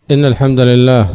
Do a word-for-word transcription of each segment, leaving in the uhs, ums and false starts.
إن الحمد لله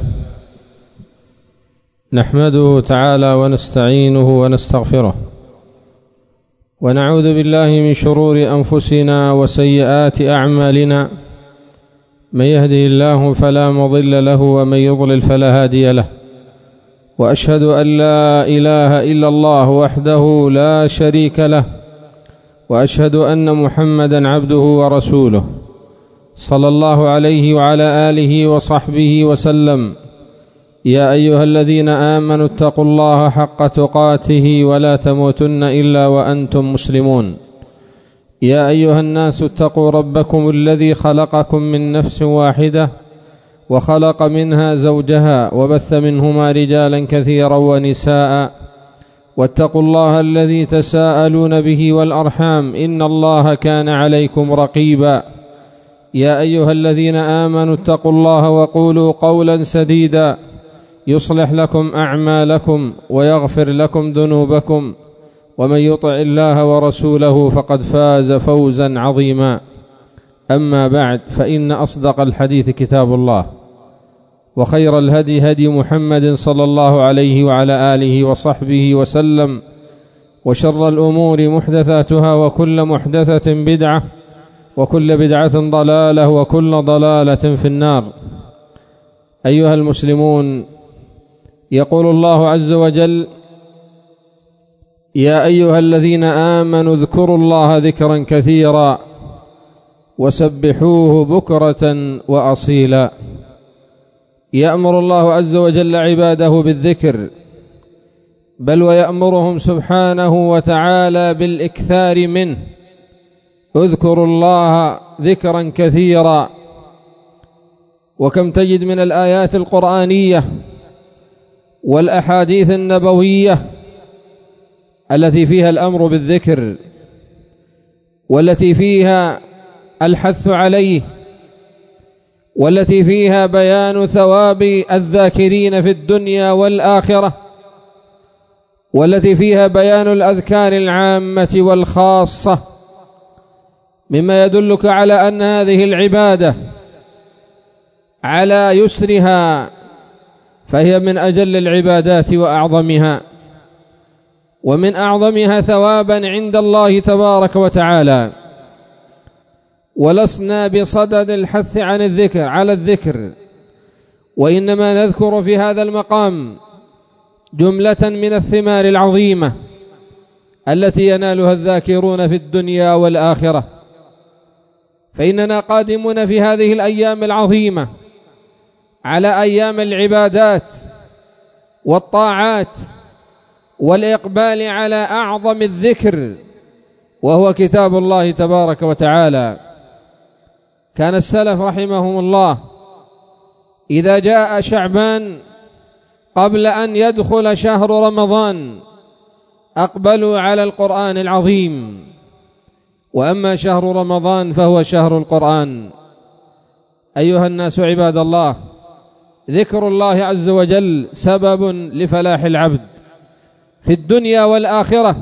نحمده تعالى ونستعينه ونستغفره ونعوذ بالله من شرور أنفسنا وسيئات أعمالنا، من يهده الله فلا مضل له ومن يضلل فلا هادي له، وأشهد أن لا إله إلا الله وحده لا شريك له، وأشهد أن محمدا عبده ورسوله صلى الله عليه وعلى آله وصحبه وسلم. يا أيها الذين آمنوا اتقوا الله حق تقاته ولا تموتن إلا وأنتم مسلمون. يا أيها الناس اتقوا ربكم الذي خلقكم من نفس واحدة وخلق منها زوجها وبث منهما رجالا كثيرا ونساء، واتقوا الله الذي تساءلون به والأرحام إن الله كان عليكم رقيبا. يا أيها الذين آمنوا اتقوا الله وقولوا قولا سديدا يصلح لكم أعمالكم ويغفر لكم ذنوبكم، ومن يطع الله ورسوله فقد فاز فوزا عظيما. أما بعد، فإن أصدق الحديث كتاب الله، وخير الهدي هدي محمد صلى الله عليه وعلى آله وصحبه وسلم، وشر الأمور محدثاتها وكل محدثة بدعة وكل بدعة ضلالة وكل ضلالة في النار. أيها المسلمون، يقول الله عز وجل: يا أيها الذين آمنوا اذكروا الله ذكرا كثيرا وسبحوه بكرة وأصيلا. يأمر الله عز وجل عباده بالذكر، بل ويأمرهم سبحانه وتعالى بالإكثار منه. اذكروا الله ذكرا كثيرا. وكم تجد من الآيات القرآنية والأحاديث النبوية التي فيها الأمر بالذكر، والتي فيها الحث عليه، والتي فيها بيان ثواب الذاكرين في الدنيا والآخرة، والتي فيها بيان الأذكار العامة والخاصة، مما يدلك على أن هذه العبادة على يسرها فهي من أجل العبادات وأعظمها، ومن أعظمها ثوابا عند الله تبارك وتعالى. ولسنا بصدد الحث عن الذكر على الذكر، وإنما نذكر في هذا المقام جملة من الثمار العظيمة التي ينالها الذاكرون في الدنيا والآخرة. فإننا قادمون في هذه الأيام العظيمة على أيام العبادات والطاعات والإقبال على أعظم الذكر، وهو كتاب الله تبارك وتعالى. كان السلف رحمهم الله إذا جاء شعبان قبل أن يدخل شهر رمضان أقبلوا على القرآن العظيم، وأما شهر رمضان فهو شهر القرآن. أيها الناس عباد الله، ذكر الله عز وجل سبب لفلاح العبد في الدنيا والآخرة.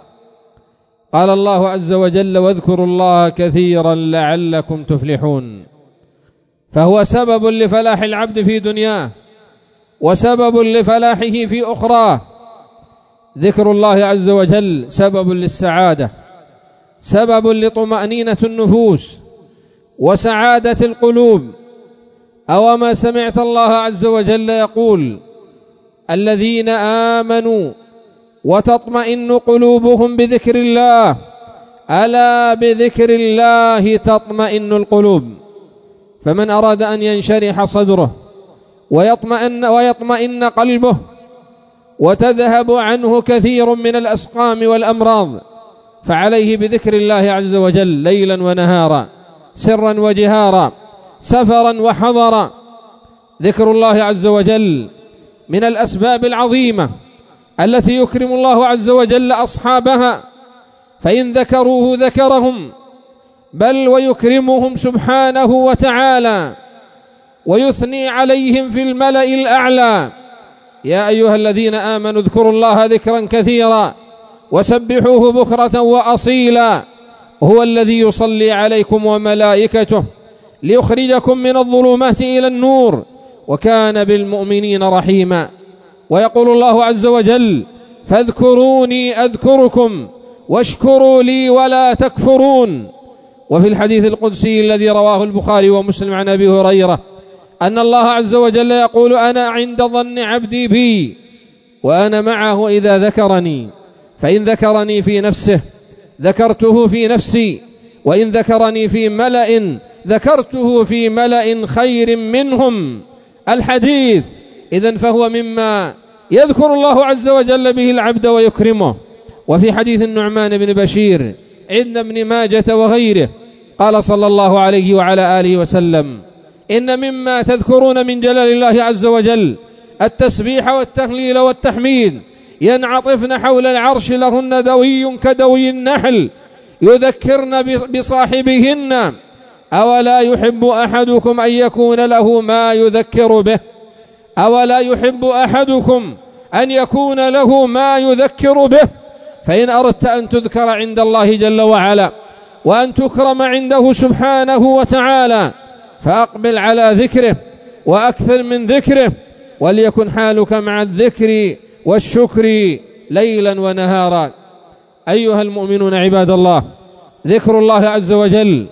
قال الله عز وجل: واذكروا الله كثيرا لعلكم تفلحون. فهو سبب لفلاح العبد في دنياه وسبب لفلاحه في أخراه. ذكر الله عز وجل سبب للسعادة، سبب لطمأنينة النفوس وسعادة القلوب. أو ما سمعت الله عز وجل يقول: الذين آمنوا وتطمئن قلوبهم بذكر الله، ألا بذكر الله تطمئن القلوب. فمن أراد أن ينشرح صدره ويطمئن, ويطمئن قلبه وتذهب عنه كثير من الأسقام والأمراض، فعليه بذكر الله عز وجل ليلا ونهارا، سرا وجهارا، سفرا وحضرا. ذكر الله عز وجل من الأسباب العظيمة التي يكرم الله عز وجل أصحابها، فإن ذكروه ذكرهم، بل ويكرمهم سبحانه وتعالى ويثني عليهم في الملأ الأعلى. يا أيها الذين آمنوا اذكروا الله ذكرا كثيرا وسبحوه بكرة وأصيلا، هو الذي يصلي عليكم وملائكته ليخرجكم من الظلمات إلى النور وكان بالمؤمنين رحيما. ويقول الله عز وجل: فاذكروني أذكركم واشكروا لي ولا تكفرون. وفي الحديث القدسي الذي رواه البخاري ومسلم عن أبي هريرة أن الله عز وجل يقول: أنا عند ظن عبدي بي وأنا معه إذا ذكرني، فإن ذكرني في نفسه ذكرته في نفسي، وإن ذكرني في ملأ ذكرته في ملأ خير منهم. الحديث إذن فهو مما يذكر الله عز وجل به العبد ويكرمه. وفي حديث النعمان بن بشير عند ابن ماجة وغيره قال صلى الله عليه وعلى آله وسلم: إن مما تذكرون من جلال الله عز وجل التسبيح والتهليل والتحميد، ينعطفن حول العرش لهن دوي كدوي النحل يذكرن بصاحبهن، أولا يحب أحدكم أن يكون له ما يذكر به أولا يحب أحدكم أن يكون له ما يذكر به. فإن أردت أن تذكر عند الله جل وعلا وأن تكرم عنده سبحانه وتعالى فأقبل على ذكره وأكثر من ذكره، وليكن حالك مع الذكر والشكر ليلا ونهارا. أيها المؤمنون عباد الله، ذكر الله عز وجل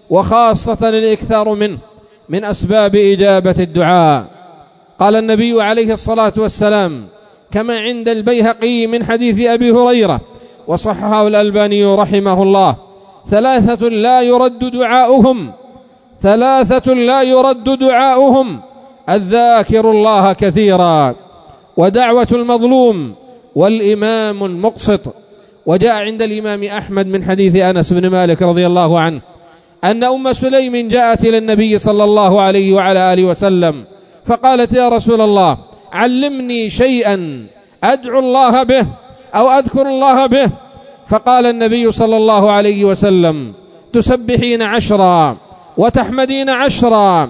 وخاصة الإكثار منه من أسباب إجابة الدعاء. قال النبي عليه الصلاة والسلام كما عند البيهقي من حديث أبي هريرة وصححه الألباني رحمه الله: ثلاثة لا يرد دعاؤهم ثلاثة لا يرد دعاؤهم الذاكر الله كثيرا، ودعوة المظلوم، والإمام المقسط. وجاء عند الإمام أحمد من حديث أنس بن مالك رضي الله عنه أن أم سليم جاءت إلى النبي صلى الله عليه وعلى آله وسلم فقالت: يا رسول الله، علمني شيئا أدعو الله به أو أذكر الله به. فقال النبي صلى الله عليه وسلم: تسبحين عشرا وتحمدين عشرا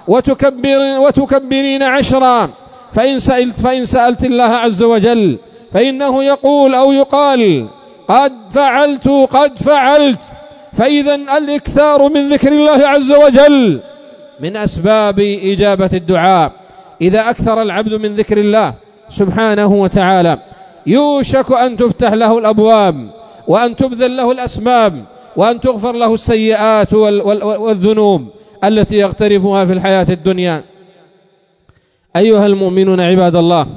وتكبر وتكبرين عشرا، فإن سألت, فإن سألت الله عز وجل فإنه يقول أو يقال: قد فعلت قد فعلت. فإذا الإكثار من ذكر الله عز وجل من أسباب إجابة الدعاء. إذا أكثر العبد من ذكر الله سبحانه وتعالى يوشك أن تفتح له الأبواب وأن تبذل له الأسباب وأن تغفر له السيئات والذنوب التي يغترفها في الحياة الدنيا. أيها المؤمنون عباد الله،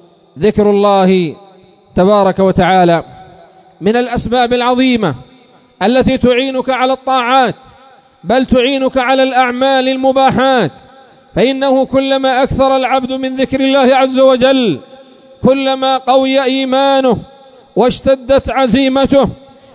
ذكر الله تبارك وتعالى من الأسباب العظيمة التي تعينك على الطاعات، بل تعينك على الأعمال المباحات. فإنه كلما أكثر العبد من ذكر الله عز وجل كلما قوي إيمانه واشتدت عزيمته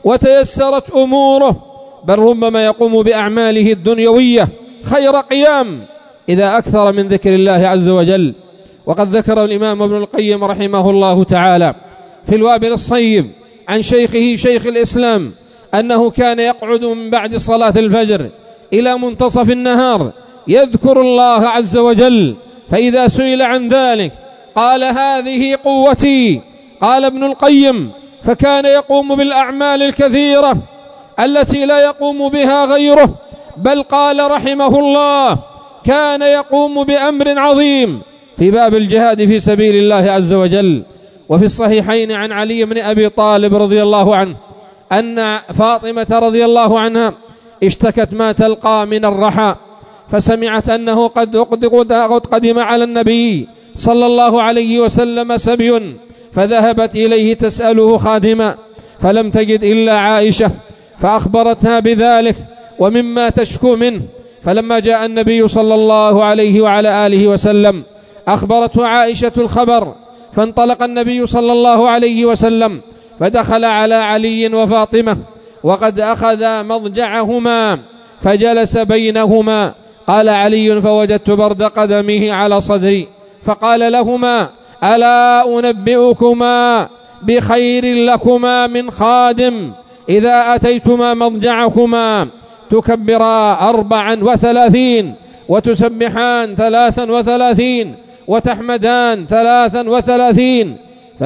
وتيسرت أموره، بل ربما يقوم بأعماله الدنيوية خير قيام إذا أكثر من ذكر الله عز وجل. وقد ذكر الإمام ابن القيم رحمه الله تعالى في الوابل الصيب عن شيخه شيخ الإسلام أنه كان يقعد من بعد صلاة الفجر إلى منتصف النهار يذكر الله عز وجل، فإذا سئل عن ذلك قال: هذه قوتي. قال ابن القيم: فكان يقوم بالأعمال الكثيرة التي لا يقوم بها غيره، بل قال رحمه الله: كان يقوم بأمر عظيم في باب الجهاد في سبيل الله عز وجل. وفي الصحيحين عن علي بن أبي طالب رضي الله عنه أن فاطمة رضي الله عنها اشتكت ما تلقى من الرحى، فسمعت أنه قد قدم على النبي صلى الله عليه وسلم سبي، فذهبت إليه تسأله خادما فلم تجد إلا عائشة، فأخبرتها بذلك ومما تشكو منه. فلما جاء النبي صلى الله عليه وعلى آله وسلم أخبرته عائشة الخبر، فانطلق النبي صلى الله عليه وسلم فدخل على علي وفاطمة وقد أخذ مضجعهما فجلس بينهما. قال علي: فوجدت برد قدمه على صدري، فقال لهما: ألا أنبئكما بخير لكما من خادم إذا أتيتما مضجعكما تكبرا أربعا وثلاثين وتسبحان ثلاثا وثلاثين وتحمدان ثلاثا وثلاثين،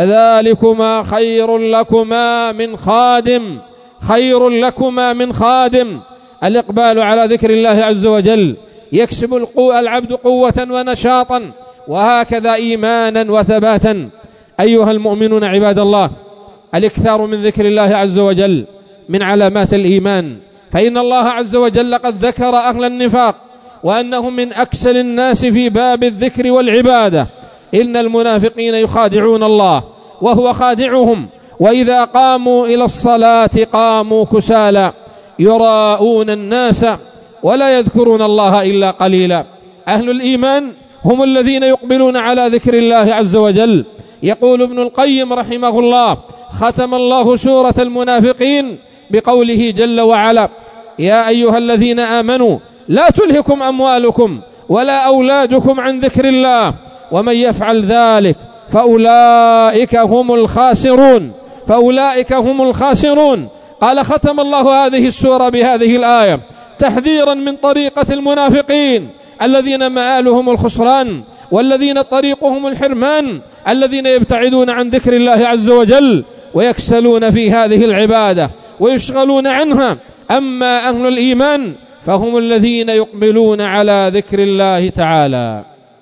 فذلكما خير لكما من خادم خير لكما من خادم. الإقبال على ذكر الله عز وجل يكسب العبد قوة ونشاطا، وهكذا إيمانا وثباتا. أيها المؤمنون عباد الله، الاكثار من ذكر الله عز وجل من علامات الإيمان، فإن الله عز وجل قد ذكر أهل النفاق وأنهم من أكسل الناس في باب الذكر والعبادة. إن المنافقين يخادعون الله وهو خادعهم، وإذا قاموا إلى الصلاة قاموا كسالى يراءون الناس ولا يذكرون الله إلا قليلا. أهل الإيمان هم الذين يقبلون على ذكر الله عز وجل. يقول ابن القيم رحمه الله: ختم الله سورة المنافقين بقوله جل وعلا: يا أيها الذين آمنوا لا تلهكم أموالكم ولا أولادكم عن ذكر الله ومن يفعل ذلك فأولئك هم الخاسرون فأولئك هم الخاسرون. قال: ختم الله هذه السورة بهذه الآية تحذيرا من طريقة المنافقين الذين مآلهم الخسران، والذين طريقهم الحرمان، الذين يبتعدون عن ذكر الله عز وجل ويكسلون في هذه العبادة ويشغلون عنها. أما أهل الإيمان فهم الذين يقبلون على ذكر الله تعالى.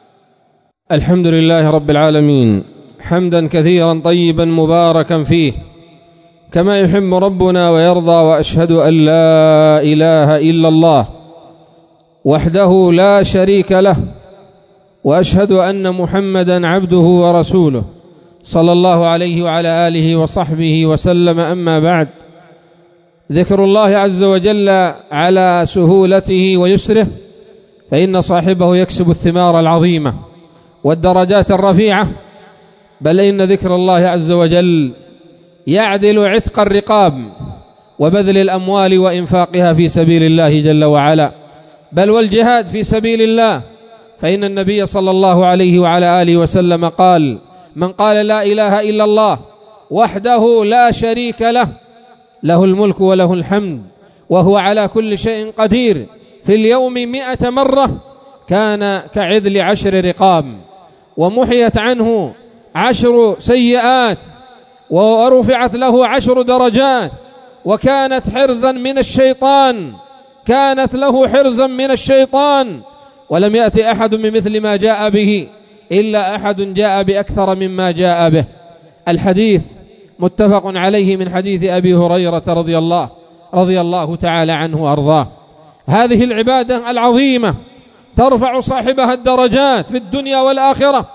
الحمد لله رب العالمين، حمدا كثيرا طيبا مباركا فيه كما يحب ربنا ويرضى. وأشهد أن لا إله إلا الله وحده لا شريك له، وأشهد أن محمدا عبده ورسوله صلى الله عليه وعلى آله وصحبه وسلم. أما بعد، ذكر الله عز وجل على سهولته ويسره، فإن صاحبه يكسب الثمار العظيمة والدرجات الرفيعة، بل إن ذكر الله عز وجل يعدل عتق الرقاب وبذل الأموال وإنفاقها في سبيل الله جل وعلا، بل والجهاد في سبيل الله. فإن النبي صلى الله عليه وعلى آله وسلم قال: من قال لا إله إلا الله وحده لا شريك له له الملك وله الحمد وهو على كل شيء قدير في اليوم مئة مرة كان كعدل عشر رقاب، ومحيت عنه عشر سيئات، ورفعت له عشر درجات، وكانت حرزا من الشيطان كانت له حرزا من الشيطان. ولم يأتي أحد بمثل ما جاء به إلا أحد جاء بأكثر مما جاء به. الحديث متفق عليه من حديث أبي هريرة رضي الله رضي الله تعالى عنه وأرضاه. هذه العبادة العظيمة ترفع صاحبها الدرجات في الدنيا والآخرة،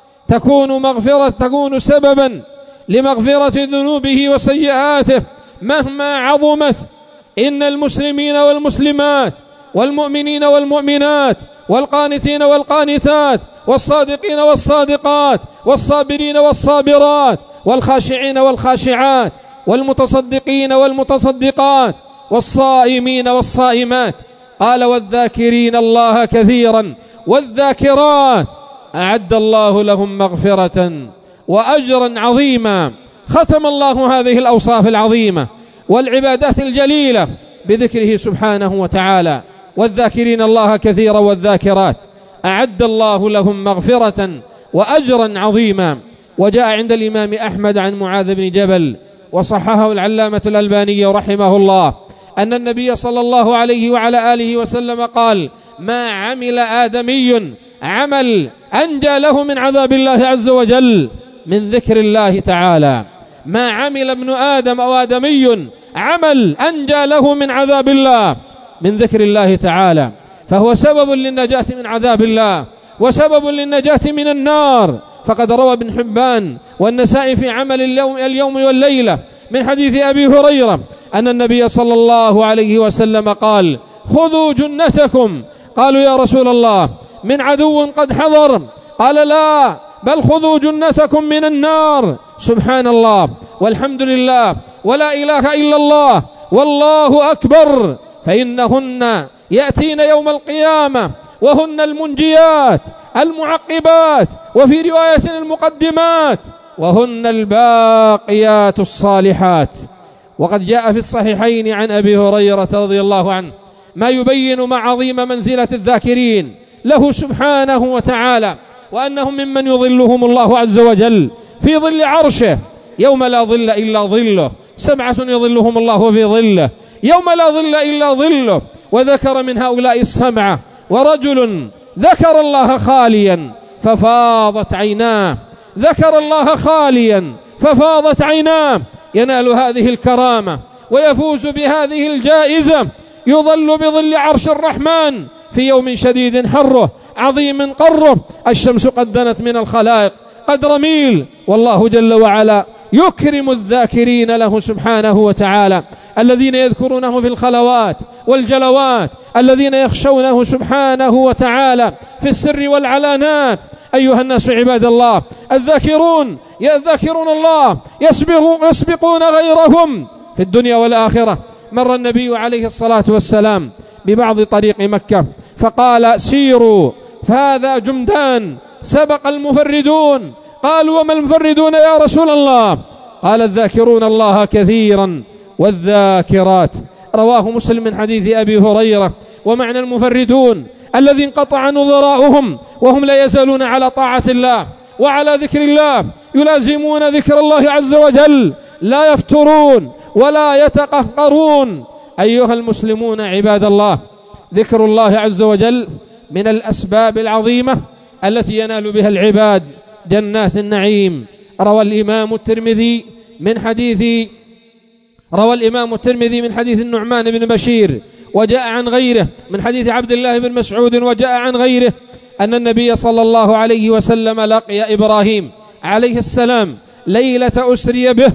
تكون مغفرة تكون سببا لمغفرة ذنوبه وسيئاته مهما عظمت. إن المسلمين والمسلمات والمؤمنين والمؤمنات والقانتين والقانتات والصادقين والصادقات والصابرين والصابرات والخاشعين والخاشعات والمتصدقين والمتصدقات والصائمين والصائمات، قال: والذاكرين الله كثيرا والذاكرات أعد الله لهم مغفرة وأجرا عظيما. ختم الله هذه الأوصاف العظيمة والعبادات الجليلة بذكره سبحانه وتعالى: والذاكرين الله كثيرا والذاكرات أعد الله لهم مغفرة وأجرا عظيما. وجاء عند الإمام أحمد عن معاذ بن جبل وصححه العلامة الألباني رحمه الله أن النبي صلى الله عليه وعلى آله وسلم قال: ما عمل آدمي عمل أنجى له من عذاب الله عز وجل من ذكر الله تعالى. ما عمل ابن آدم أو آدمي عمل أنجى له من عذاب الله من ذكر الله تعالى، فهو سبب للنجاة من عذاب الله وسبب للنجاة من النار. فقد روى ابن حبان والنسائي في عمل اليوم, اليوم والليلة من حديث أبي هريرة أن النبي صلى الله عليه وسلم قال: خذوا جنتكم. قالوا: يا رسول الله، من عدو قد حضر؟ قال: لا، بل خذوا جنتكم من النار. سبحان الله والحمد لله ولا إله إلا الله والله أكبر، فإنهن يأتين يوم القيامة وهن المنجيات المعقبات، وفي رواية المقدمات، وهن الباقيات الصالحات. وقد جاء في الصحيحين عن أبي هريرة رضي الله عنه ما يبين مع عظيم منزلة الذاكرين له سبحانه وتعالى، وأنهم ممن يظلهم الله عز وجل في ظل عرشه يوم لا ظل إلا ظله، سبعة يظلهم الله في ظله يوم لا ظل إلا ظله. وذكر من هؤلاء السبعة ورجل ذكر الله خاليا ففاضت عيناه، ذكر الله خاليا ففاضت عيناه، ينال هذه الكرامة ويفوز بهذه الجائزة، يظل بظل عرش الرحمن في يوم شديد حره عظيم قره، الشمس قد دنت من الخلائق قدر ميل، والله جل وعلا يكرم الذاكرين له سبحانه وتعالى، الذين يذكرونه في الخلوات والجلوات، الذين يخشونه سبحانه وتعالى في السر والعلانات. أيها الناس عباد الله، الذاكرون يذكرون الله يسبقون غيرهم في الدنيا والآخرة. مر النبي عليه الصلاة والسلام ببعض طريق مكة فقال: سيروا فهذا جمدان سبق المفردون. قالوا: وما المفردون يا رسول الله؟ قال: الذاكرون الله كثيرا والذاكرات. رواه مسلم من حديث أبي هريرة. ومعنى المفردون الذي انقطع نظراؤهم وهم لا يزالون على طاعة الله وعلى ذكر الله، يلازمون ذكر الله عز وجل، لا يفترون ولا يتقهقرون. أيها المسلمون عباد الله، ذكر الله عز وجل من الأسباب العظيمة التي ينال بها العباد جنات النعيم. روى الإمام الترمذي من حديث روى الإمام الترمذي من حديث النعمان بن بشير وجاء عن غيره من حديث عبد الله بن مسعود وجاء عن غيره أن النبي صلى الله عليه وسلم لقي إبراهيم عليه السلام ليلة أسري به،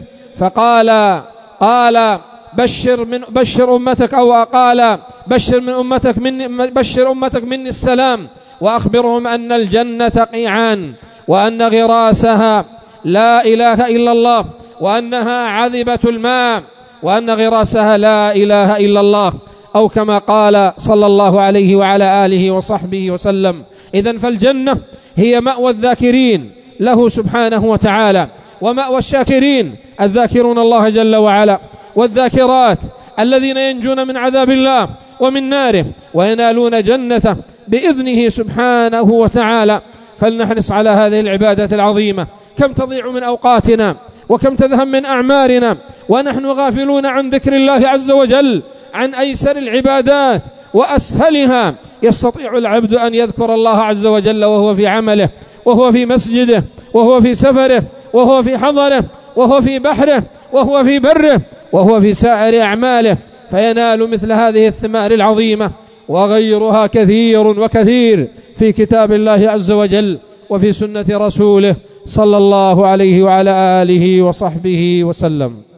فقال قال بشر من بشر أمتك أو قال بشر من أمتك من بشر أمتك مني السلام، وأخبرهم أن الجنة قيعان، وأن غراسها لا إله إلا الله، وأنها عذبة الماء، وأن غراسها لا إله إلا الله، أو كما قال صلى الله عليه وعلى آله وصحبه وسلم. إذن فالجنة هي مأوى الذاكرين له سبحانه وتعالى، ومأوى الشاكرين الذاكرون الله جل وعلا، والذاكرات الذين ينجون من عذاب الله ومن ناره وينالون جنته بإذنه سبحانه وتعالى. فلنحرص على هذه العبادة العظيمة. كم تضيع من أوقاتنا وكم تذهب من أعمارنا ونحن غافلون عن ذكر الله عز وجل، عن أيسر العبادات وأسهلها. يستطيع العبد أن يذكر الله عز وجل وهو في عمله، وهو في مسجده، وهو في سفره، وهو في حضره، وهو في بحره، وهو في بره، وهو في سائر أعماله، فينال مثل هذه الثمار العظيمة وغيرها كثير وكثير في كتاب الله عز وجل وفي سنة رسوله صلى الله عليه وعلى آله وصحبه وسلم.